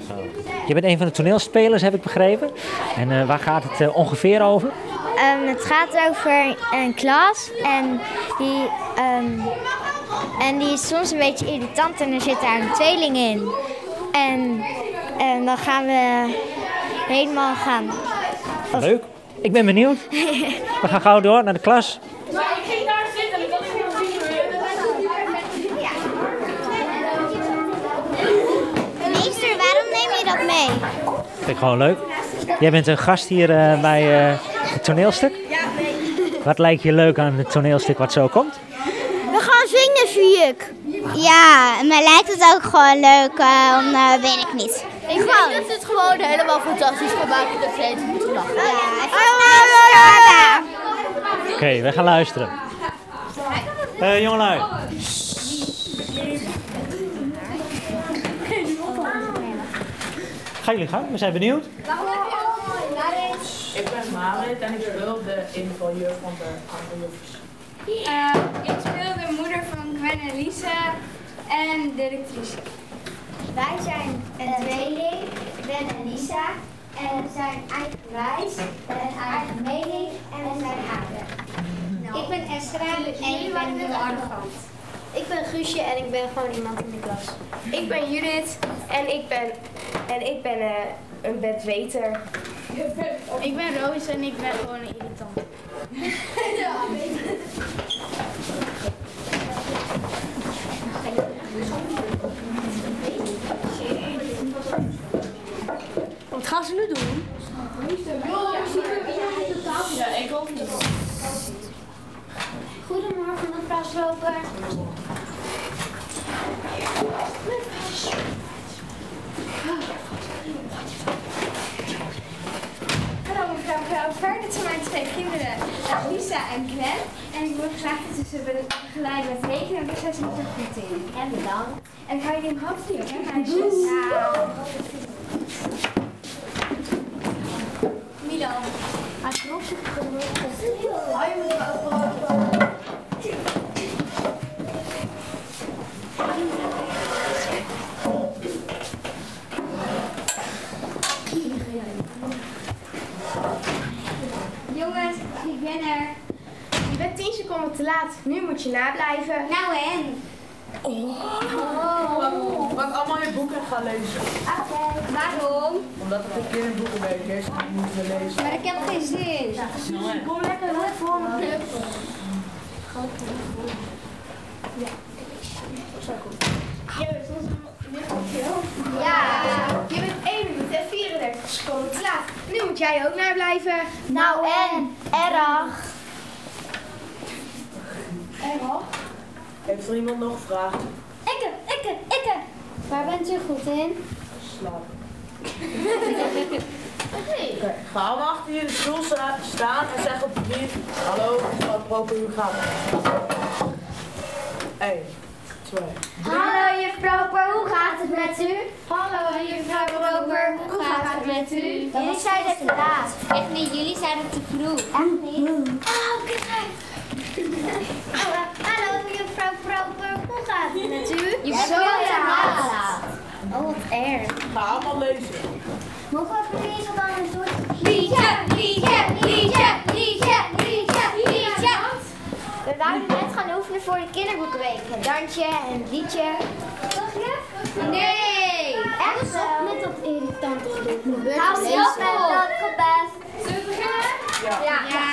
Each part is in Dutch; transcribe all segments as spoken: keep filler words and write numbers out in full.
Zo. Je bent een van de toneelspelers, heb ik begrepen. En uh, waar gaat het uh, ongeveer over? Um, het gaat over een klas en die, um, en die is soms een beetje irritant en er zit daar een tweeling in. En, en dan gaan we helemaal gaan. Of... Leuk. Ik ben benieuwd. We gaan gauw door naar de klas. Maar ik ging daar zitten en dan kan ik heel veel Meester, waarom neem je dat mee? Vind ik gewoon leuk. Jij bent een gast hier uh, bij uh, het toneelstuk. Wat lijkt je leuk aan het toneelstuk wat zo komt? We gaan zingen, zie ik. Ja, mij lijkt het ook gewoon leuk, uh, om, uh, weet ik niet. Ik denk dat ze het gewoon helemaal fantastisch gemaakt hebben dat steeds moeten lachen. Ja, Oké, okay, we gaan luisteren. Uh, jongelui. Gaan jullie gang? We zijn benieuwd. Ik ben Marit en ik speel de invaljeur van de aanvaljuffers. Uh, ik speel de moeder van Gwen en Lisa en directrice. wij zijn een tweeling, Gwen en Lisa. En we zijn eigenwijs, een eigen mening en we zijn aardig. Ik ben Estra en ik ben heel arrogant. Ik ben Guusje en ik ben gewoon iemand in de klas. Ik ben Judith en ik ben, en ik ben uh, een bedweter. Ik ben Roos en ik ben gewoon een irritant. Wat gaan ze nu doen? Ja, ik hoop niet. Goedemorgen, mevrouw Sloper. Hallo mevrouw Krauver, dit zijn mijn twee kinderen, Lisa en Gwen. En ik wil graag dat ze willen begeleiden met rekenen, en daar zijn ze niet zo goed in. En bedankt. En ga je die omhoog duwen, hè meisjes? Ja. Milan. Hij klopt zich genoeg. Hoi mevrouw. Jongens, ik ben er. Je bent tien seconden te laat. Nu moet je nablijven. Nou en? Oh. Mag ik allemaal je boeken gaan lezen? Oké. Waarom? Omdat het een kinderboekenweek is en die moeten we lezen. Maar ik heb geen zin. Kom lekker hoor voor mijn club. Ja. Je bent één minuut en vierendertig seconden te laat. Nu moet jij ook nablijven. Nou en? Erg. Erg? Heeft er iemand nog gevraagd? Ikke, ikke, ikke. Waar bent u goed in? Slapen. Oké, ga allemaal achter je in de stoel sta- staan en zeg op de brief: hallo, wat proper u gaat. één, twee. Hallo juffrouw Proper, hoe gaat het met u? Hallo juffrouw Proper, hoe gaat het met u? Jullie zijn er te laat. Echt niet, jullie zijn er te vroeg. Echt niet? Oh, kijk. Hallo juffrouw Proper, hoe gaat het met u? Je bent zo te laat. Oh, wat erg. Ga allemaal lezen. Mogen we voor deze dan een soort... Liedje, liedje, liedje, liedje, liedje, liedje. We wouden net gaan oefenen voor de kinderboekenweek. Een dansje en een liedje. Toch je? Nee. Echt zo? Met dat irritante gedoe. Hou Hou je op op met vol. dat gepest. Zullen we beginnen? Ja. Ja. Ja.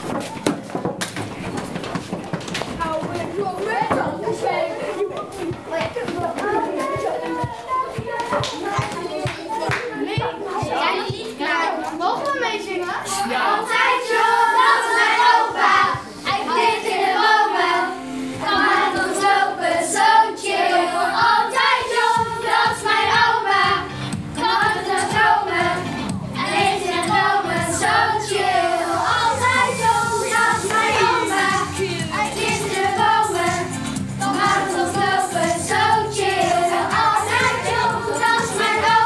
Zijn we niet klaar? Mogen we meezingen? Altijd zo, dat is mijn opa. Hij vliegt in de bomen. Kan met ons lopen, zo chill. Altijd zo, dat is mijn opa. Kan met ons dromen. En leeft in de bomen, zo chill. Altijd zo, dat is mijn opa. Hij vliegt in de bomen. Kan met ons lopen, zo chill. Altijd zo, dat is mijn opa.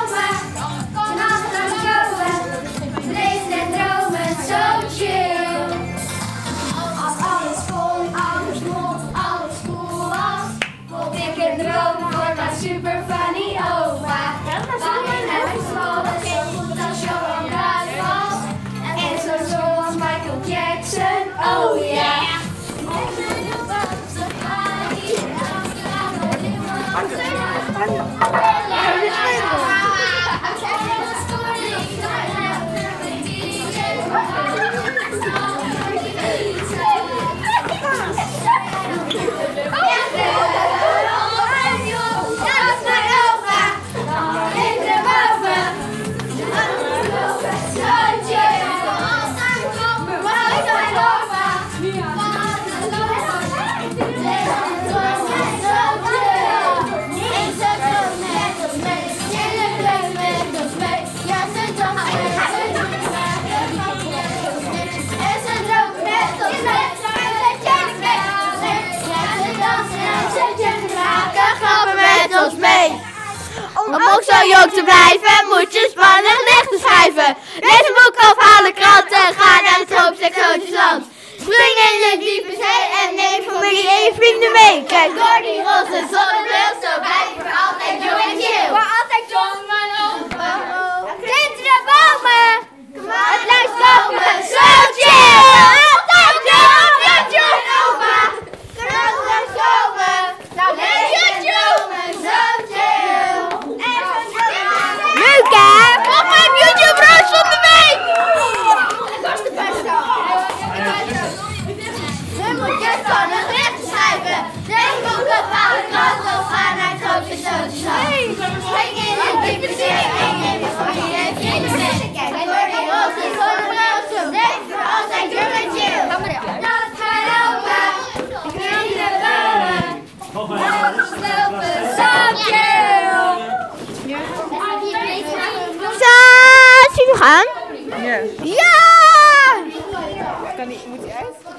Om ook zo jong te blijven, moet je spannend gedichten schrijven. Lees een boek of haal de kranten, ga naar het tropisch exotisch land. Spring in de diepe zee en neem familie en je vrienden mee. Kijk door die roze zonnebril, zo blijf je voor altijd jong en chill. Voor altijd jong en open. Kenteren bomen, het lijkt komen, zo chill. Altijd jong en jong en open. Kenteren bomen, nou lees je dromen, zo chill. Leuk hè? Volg mij op YouTube Roos van de Week. Dat is de beste. Nu moet je spannend gedichten schrijven. Lees boeken, bouwen, kranten of ga naar het grootste exotisch land. Spring in de diepe zee en neem je familie en vrienden mee. Kijk door die roze zonnebril, zo blijf je voor altijd jong en chill. Dat is mijn opa, ik wil je bouwen. Lopen, zo chill. Zo, zie je gaan? Ja. Ja! Kan die, moet hij uit?